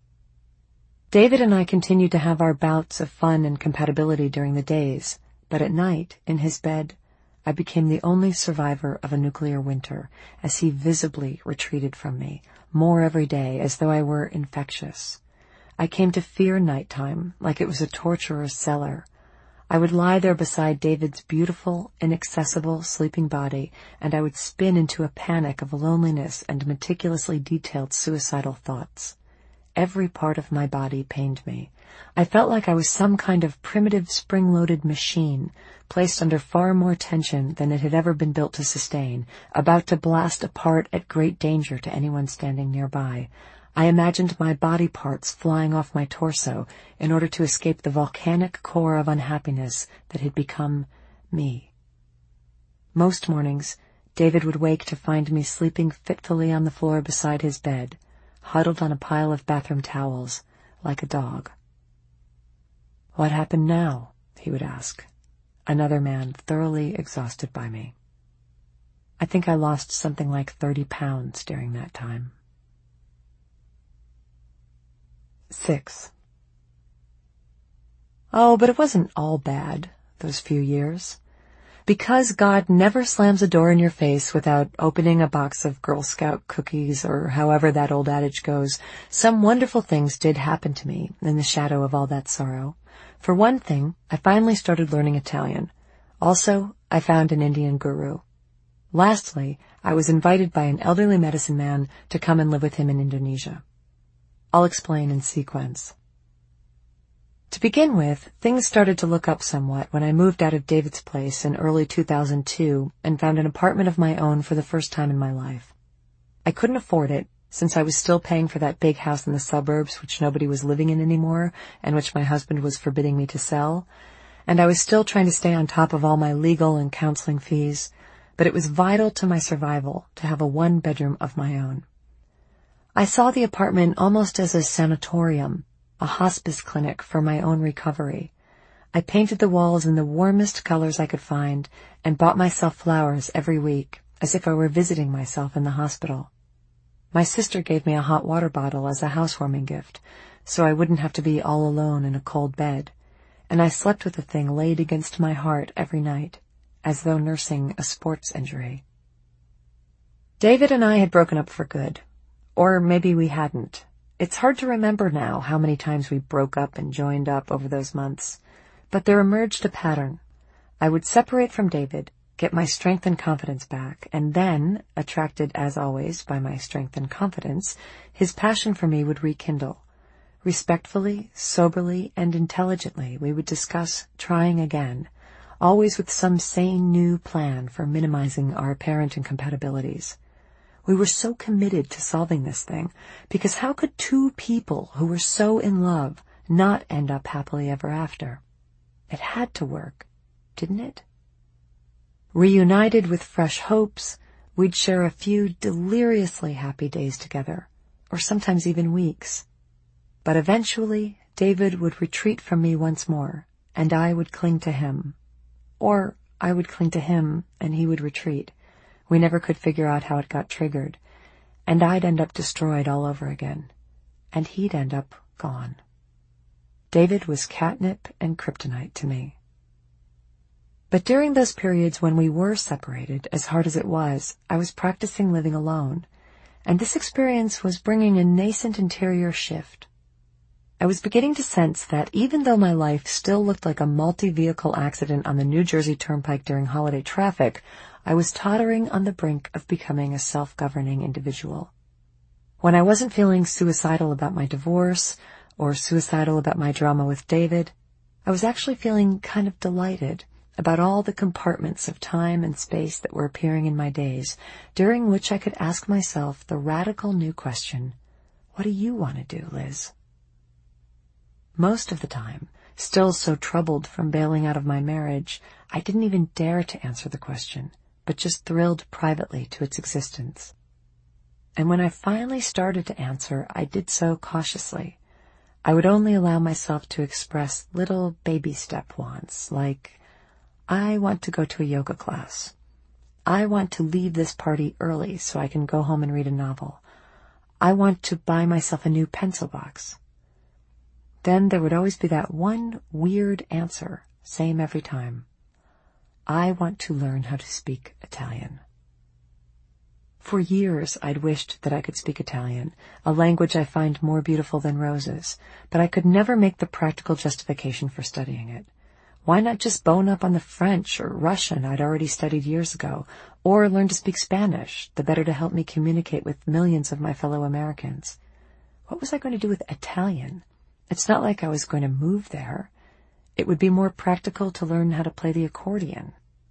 David and I continued to have our bouts of fun and compatibility during the days, but at night, in his bed, I became the only survivor of a nuclear winter, as he visibly retreated from me, more every day, as though I were infectious. I came to fear nighttime, like it was a torturer's cellar. I would lie there beside David's beautiful, inaccessible, sleeping body, and I would spin into a panic of loneliness and meticulously detailed suicidal thoughts. Every part of my body pained me. I felt like I was some kind of primitive spring-loaded machine, placed under far more tension than it had ever been built to sustain, about to blast apart at great danger to anyone standing nearby. I imagined my body parts flying off my torso in order to escape the volcanic core of unhappiness that had become me. Most mornings, David would wake to find me sleeping fitfully on the floor beside his bed, huddled on a pile of bathroom towels, like a dog. "What happened now?" he would ask, another man thoroughly exhausted by me. I think I lost something like thirty pounds during that time. Six. Oh, but it wasn't all bad, those few years. Because God never slams a door in your face without opening a box of Girl Scout cookies, or however that old adage goes, some wonderful things did happen to me in the shadow of all that sorrow. For one thing, I finally started learning Italian. Also, I found an Indian guru. Lastly, I was invited by an elderly medicine man to come and live with him in Indonesia. I'll explain in sequence. To begin with, things started to look up somewhat when I moved out of David's place in early two thousand two and found an apartment of my own for the first time in my life. I couldn't afford it, since I was still paying for that big house in the suburbs which nobody was living in anymore and which my husband was forbidding me to sell, and I was still trying to stay on top of all my legal and counseling fees, but it was vital to my survival to have a one-bedroom of my own. I saw the apartment almost as a sanatorium, a hospice clinic for my own recovery. I painted the walls in the warmest colors I could find and bought myself flowers every week, as if I were visiting myself in the hospital. My sister gave me a hot water bottle as a housewarming gift, so I wouldn't have to be all alone in a cold bed, and I slept with the thing laid against my heart every night, as though nursing a sports injury. David and I had broken up for good, or maybe we hadn't. It's hard to remember now how many times we broke up and joined up over those months, but there emerged a pattern. I would separate from David, get my strength and confidence back, and then, attracted as always by my strength and confidence, his passion for me would rekindle. Respectfully, soberly, and intelligently we would discuss trying again, always with some sane new plan for minimizing our apparent incompatibilities. We were so committed to solving this thing, because how could two people who were so in love not end up happily ever after? It had to work, didn't it? Reunited with fresh hopes, we'd share a few deliriously happy days together, or sometimes even weeks. But eventually, David would retreat from me once more, and I would cling to him. Or I would cling to him, and he would retreat. We never could figure out how it got triggered. And I'd end up destroyed all over again. And he'd end up gone. David was catnip and kryptonite to me. But during those periods when we were separated, as hard as it was, I was practicing living alone. And this experience was bringing a nascent interior shift. I was beginning to sense that even though my life still looked like a multi-vehicle accident on the New Jersey Turnpike during holiday traffic, I was tottering on the brink of becoming a self-governing individual. When I wasn't feeling suicidal about my divorce or suicidal about my drama with David, I was actually feeling kind of delighted about all the compartments of time and space that were appearing in my days, during which I could ask myself the radical new question, what do you want to do, Liz? Most of the time, still so troubled from bailing out of my marriage, I didn't even dare to answer the question, but just thrilled privately to its existence. And when I finally started to answer, I did so cautiously. I would only allow myself to express little baby step wants, like, I want to go to a yoga class. I want to leave this party early so I can go home and read a novel. I want to buy myself a new pencil box. Then there would always be that one weird answer, same every time. I want to learn how to speak Italian. For years I'd wished that I could speak Italian, a language I find more beautiful than roses, but I could never make the practical justification for studying it. Why not just bone up on the French or Russian I'd already studied years ago, or learn to speak Spanish, the better to help me communicate with millions of my fellow Americans? What was I going to do with Italian? It's not like I was going to move there. It would be more practical to learn how to play the accordion.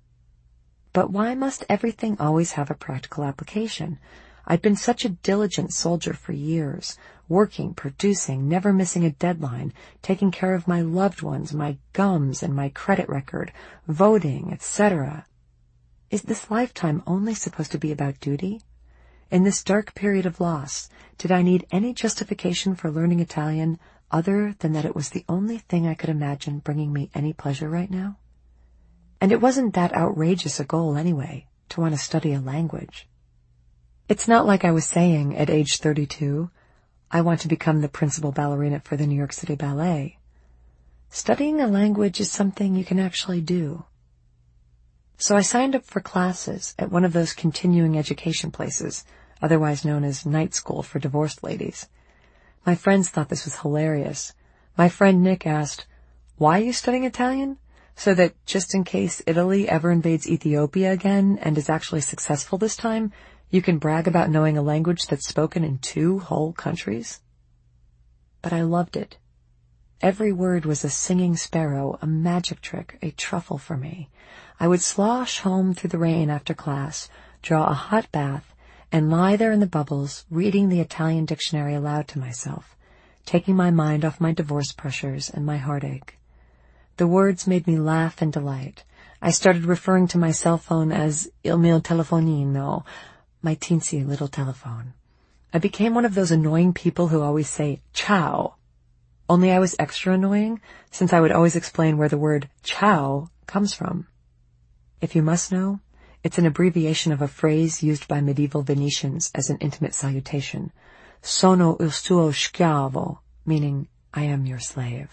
But why must everything always have a practical application? I'd been such a diligent soldier for years, working, producing, never missing a deadline, taking care of my loved ones, my gums and my credit record, voting, et cetera. Is this lifetime only supposed to be about duty? In this dark period of loss, did I need any justification for learning Italian other than that it was the only thing I could imagine bringing me any pleasure right now? And it wasn't that outrageous a goal anyway, to want to study a language. It's not like I was saying at age thirty-two, I want to become the principal ballerina for the New York City Ballet. Studying a language is something you can actually do. So I signed up for classes at one of those continuing education places, otherwise known as night school for divorced ladies. My friends thought this was hilarious. My friend Nick asked, why are you studying Italian? So that just in case Italy ever invades Ethiopia again and is actually successful this time, you can brag about knowing a language that's spoken in two whole countries? But I loved it. Every word was a singing sparrow, a magic trick, a truffle for me. I would slosh home through the rain after class, draw a hot bath, and lie there in the bubbles, reading the Italian dictionary aloud to myself, taking my mind off my divorce pressures and my heartache. The words made me laugh and delight. I started referring to my cell phone as il mio telefonino, my teensy little telephone. I became one of those annoying people who always say, ciao. Only I was extra annoying, since I would always explain where the word ciao comes from. If you must know, it's an abbreviation of a phrase used by medieval Venetians as an intimate salutation. Sono il suo schiavo, meaning, I am your slave.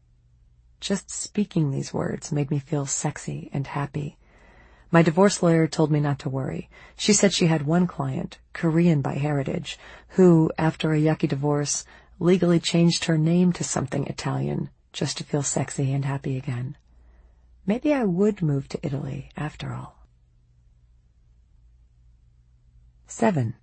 Just speaking these words made me feel sexy and happy. My divorce lawyer told me not to worry. She said she had one client, Korean by heritage, who, after a yucky divorce, legally changed her name to something Italian just to feel sexy and happy again. Maybe I would move to Italy after all. Seven.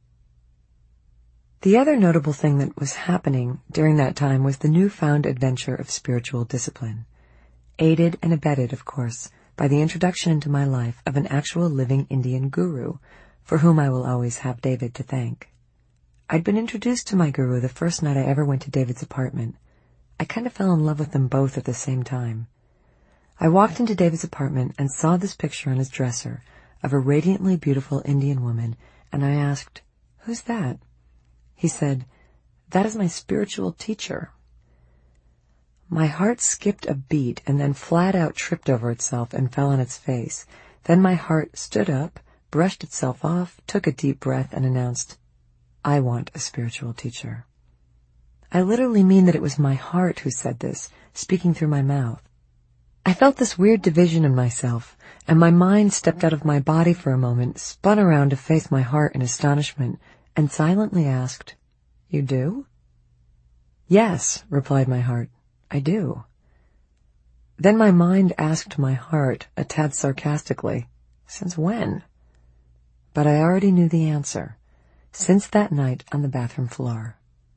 The other notable thing that was happening during that time was the newfound adventure of spiritual discipline, aided and abetted, of course, by the introduction into my life of an actual living Indian guru, for whom I will always have David to thank. I'd been introduced to my guru the first night I ever went to David's apartment. I kind of fell in love with them both at the same time. I walked into David's apartment and saw this picture on his dresser of a radiantly beautiful Indian woman, and I asked, "Who's that?" He said, "That is my spiritual teacher." My heart skipped a beat and then flat out tripped over itself and fell on its face. Then my heart stood up, brushed itself off, took a deep breath, and announced, "I want a spiritual teacher." I literally mean that it was my heart who said this, speaking through my mouth. I felt this weird division in myself, and my mind stepped out of my body for a moment, spun around to face my heart in astonishment, and silently asked, "You do?" "Yes," replied my heart, "I do." Then my mind asked my heart, a tad sarcastically, "Since when?" But I already knew the answer. Since that night on the bathroom floor.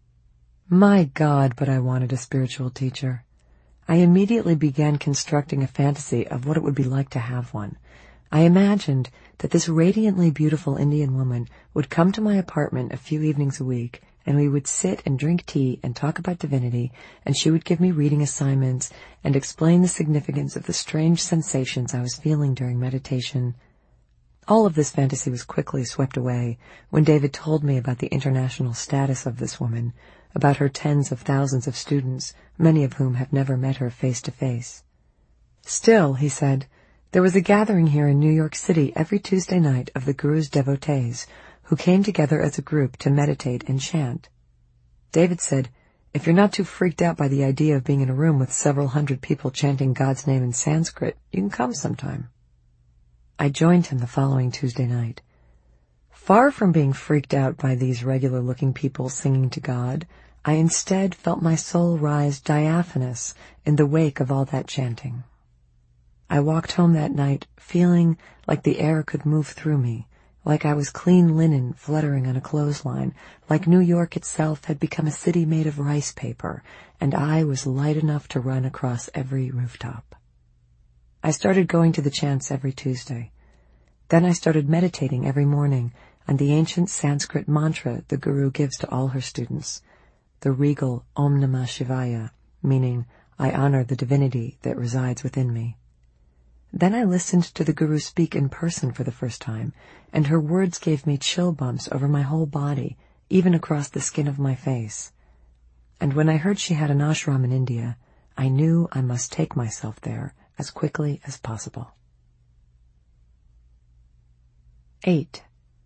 My God, but I wanted a spiritual teacher. I immediately began constructing a fantasy of what it would be like to have one. I imagined that this radiantly beautiful Indian woman would come to my apartment a few evenings a week, and we would sit and drink tea and talk about divinity, and she would give me reading assignments and explain the significance of the strange sensations I was feeling during meditation. All of this fantasy was quickly swept away when David told me about the international status of this woman, about her tens of thousands of students, many of whom have never met her face to face. Still, he said, there was a gathering here in New York City every Tuesday night of the Guru's devotees, who came together as a group to meditate and chant. David said, "If you're not too freaked out by the idea of being in a room with several hundred people chanting God's name in Sanskrit, you can come sometime." I joined him the following Tuesday night. Far from being freaked out by these regular-looking people singing to God, I instead felt my soul rise diaphanous in the wake of all that chanting. I walked home that night feeling like the air could move through me, like I was clean linen fluttering on a clothesline, like New York itself had become a city made of rice paper, and I was light enough to run across every rooftop. I started going to the chants every Tuesday. Then I started meditating every morning on the ancient Sanskrit mantra the Guru gives to all her students, the regal Om Namah Shivaya, meaning, I honor the divinity that resides within me. Then I listened to the Guru speak in person for the first time, and her words gave me chill bumps over my whole body, even across the skin of my face. And when I heard she had an ashram in India, I knew I must take myself there as quickly as possible. Eight.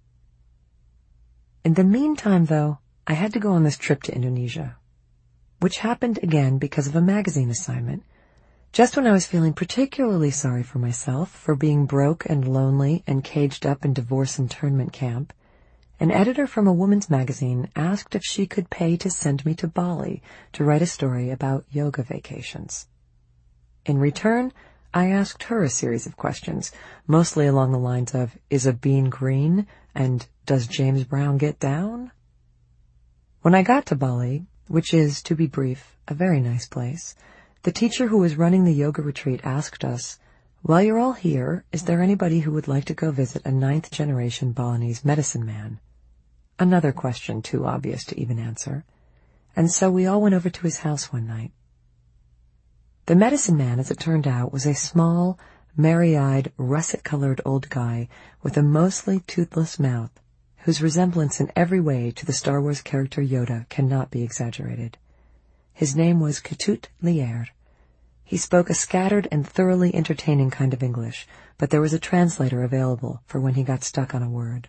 In the meantime, though, I had to go on this trip to Indonesia, which happened again because of a magazine assignment. Just when I was feeling particularly sorry for myself for being broke and lonely and caged up in divorce internment camp, an editor from a woman's magazine asked if she could pay to send me to Bali to write a story about yoga vacations. In return, I asked her a series of questions, mostly along the lines of, is a bean green, and does James Brown get down? When I got to Bali, which is, to be brief, a very nice place, the teacher who was running the yoga retreat asked us, while you're all here, is there anybody who would like to go visit a ninth-generation Balinese medicine man? Another question too obvious to even answer. And so we all went over to his house one night. The medicine man, as it turned out, was a small, merry-eyed, russet-colored old guy with a mostly toothless mouth, whose resemblance in every way to the Star Wars character Yoda cannot be exaggerated. His name was Ketut Lier. He spoke a scattered and thoroughly entertaining kind of English, but there was a translator available for when he got stuck on a word.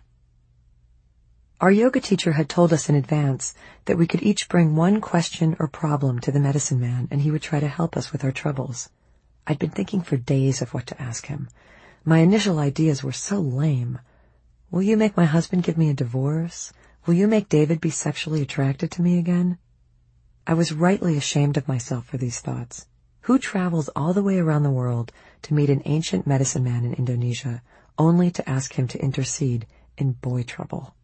Our yoga teacher had told us in advance that we could each bring one question or problem to the medicine man, and he would try to help us with our troubles. I'd been thinking for days of what to ask him. My initial ideas were so lame. Will you make my husband give me a divorce? Will you make David be sexually attracted to me again? I was rightly ashamed of myself for these thoughts. Who travels all the way around the world to meet an ancient medicine man in Indonesia, only to ask him to intercede in boy trouble?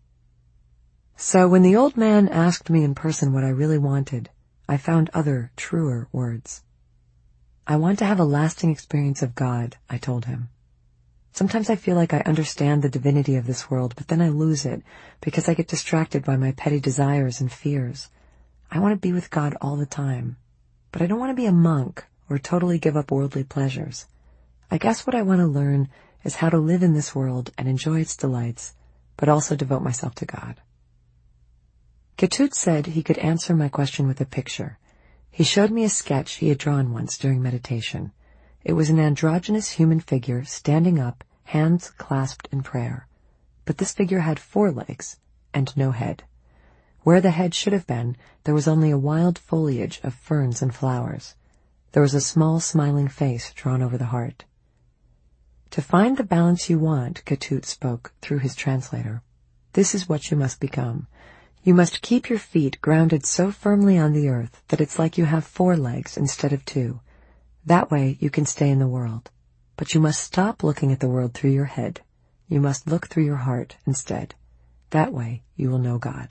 So when the old man asked me in person what I really wanted, I found other, truer words. I want to have a lasting experience of God, I told him. Sometimes I feel like I understand the divinity of this world, but then I lose it because I get distracted by my petty desires and fears. I want to be with God all the time, but I don't want to be a monk or totally give up worldly pleasures. I guess what I want to learn is how to live in this world and enjoy its delights, but also devote myself to God. Ketut said he could answer my question with a picture. He showed me a sketch he had drawn once during meditation. It was an androgynous human figure standing up, hands clasped in prayer. But this figure had four legs and no head. Where the head should have been, there was only a wild foliage of ferns and flowers. There was a small smiling face drawn over the heart. To find the balance you want, Ketut spoke through his translator, this is what you must become. You must keep your feet grounded so firmly on the earth that it's like you have four legs instead of two. That way you can stay in the world. But you must stop looking at the world through your head. You must look through your heart instead. That way you will know God.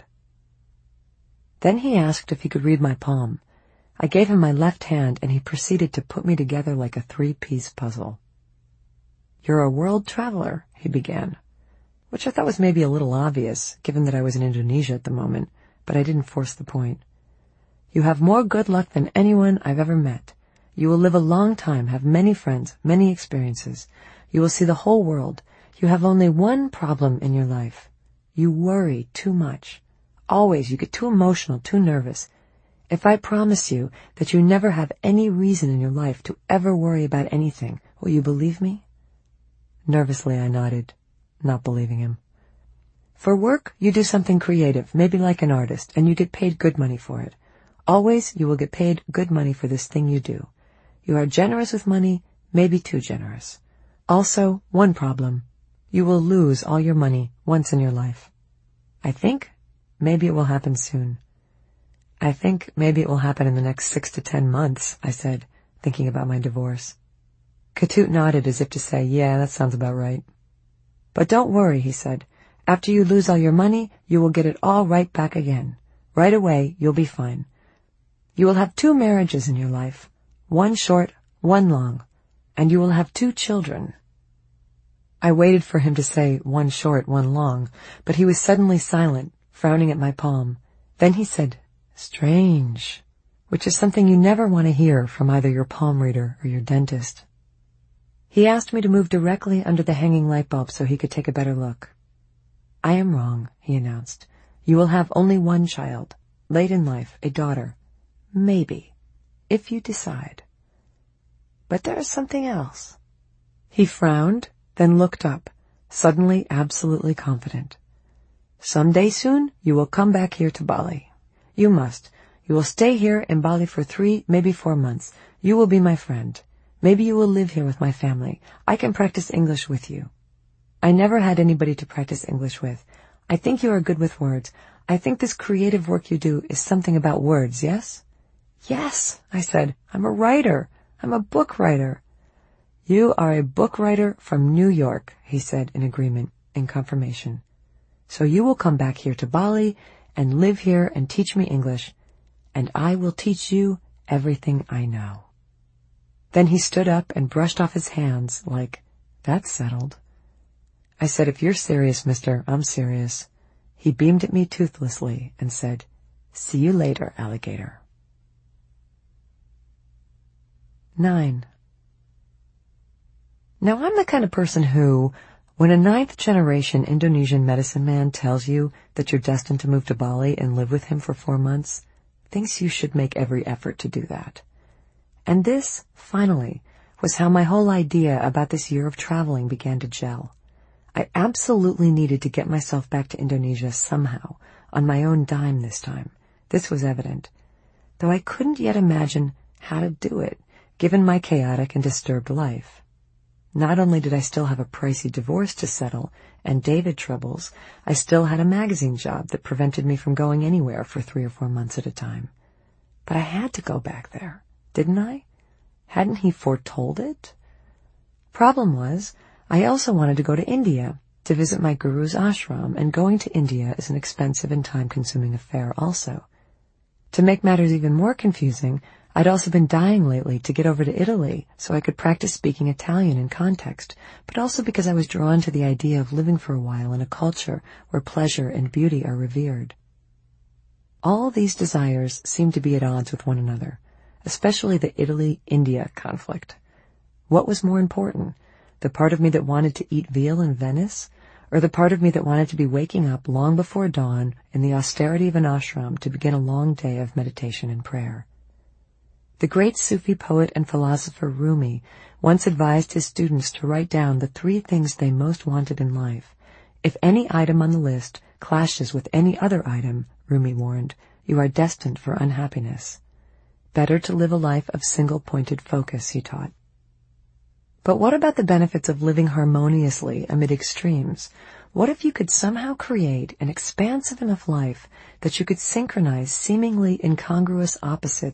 Then he asked if he could read my palm. I gave him my left hand, and he proceeded to put me together like a three-piece puzzle. "You're a world traveler," he began, which I thought was maybe a little obvious, given that I was in Indonesia at the moment, but I didn't force the point. "You have more good luck than anyone I've ever met. You will live a long time, have many friends, many experiences. You will see the whole world. You have only one problem in your life. You worry too much. Always you get too emotional, too nervous. If I promise you that you never have any reason in your life to ever worry about anything, will you believe me?" Nervously I nodded, not believing him. "For work, you do something creative, maybe like an artist, and you get paid good money for it. Always you will get paid good money for this thing you do. You are generous with money, maybe too generous. Also, one problem. You will lose all your money once in your life. I think maybe it will happen soon." "I think maybe it will happen in the next six to ten months, I said, thinking about my divorce. Ketut nodded as if to say, "Yeah, that sounds about right." "But don't worry," he said. "After you lose all your money, you will get it all right back again. Right away, you'll be fine. You will have two marriages in your life, one short, one long, and you will have two children." I waited for him to say one short, one long, but he was suddenly silent, frowning at my palm. Then he said, "Strange," which is something you never want to hear from either your palm reader or your dentist. He asked me to move directly under the hanging light bulb so he could take a better look. "I am wrong," he announced. "You will have only one child, late in life, a daughter. Maybe, if you decide. But there is something else." He frowned, then looked up, suddenly absolutely confident. "Someday soon, you will come back here to Bali. You must. You will stay here in Bali for three, maybe four months. You will be my friend. Maybe you will live here with my family. I can practice English with you. I never had anybody to practice English with. I think you are good with words. I think this creative work you do is something about words, yes?" "Yes," I said. "I'm a writer. I'm a book writer." "You are a book writer from New York," he said in agreement, in confirmation. "So you will come back here to Bali and live here and teach me English, and I will teach you everything I know." Then he stood up and brushed off his hands like, "That's settled." I said, "If you're serious, mister, I'm serious." He beamed at me toothlessly and said, "See you later, alligator." Nine. Now I'm the kind of person who, when a ninth generation Indonesian medicine man tells you that you're destined to move to Bali and live with him for four months, thinks you should make every effort to do that. And this, finally, was how my whole idea about this year of traveling began to gel. I absolutely needed to get myself back to Indonesia somehow, on my own dime this time. This was evident, though I couldn't yet imagine how to do it, given my chaotic and disturbed life. Not only did I still have a pricey divorce to settle and David troubles, I still had a magazine job that prevented me from going anywhere for three or four months at a time. But I had to go back there, didn't I? Hadn't he foretold it? Problem was, I also wanted to go to India to visit my guru's ashram, and going to India is an expensive and time-consuming affair also. To make matters even more confusing, I'd also been dying lately to get over to Italy so I could practice speaking Italian in context, but also because I was drawn to the idea of living for a while in a culture where pleasure and beauty are revered. All these desires seemed to be at odds with one another, especially the Italy-India conflict. What was more important, the part of me that wanted to eat veal in Venice, or the part of me that wanted to be waking up long before dawn in the austerity of an ashram to begin a long day of meditation and prayer? The great Sufi poet and philosopher Rumi once advised his students to write down the three things they most wanted in life. If any item on the list clashes with any other item, Rumi warned, you are destined for unhappiness. Better to live a life of single-pointed focus, he taught. But what about the benefits of living harmoniously amid extremes? What if you could somehow create an expansive enough life that you could synchronize seemingly incongruous opposites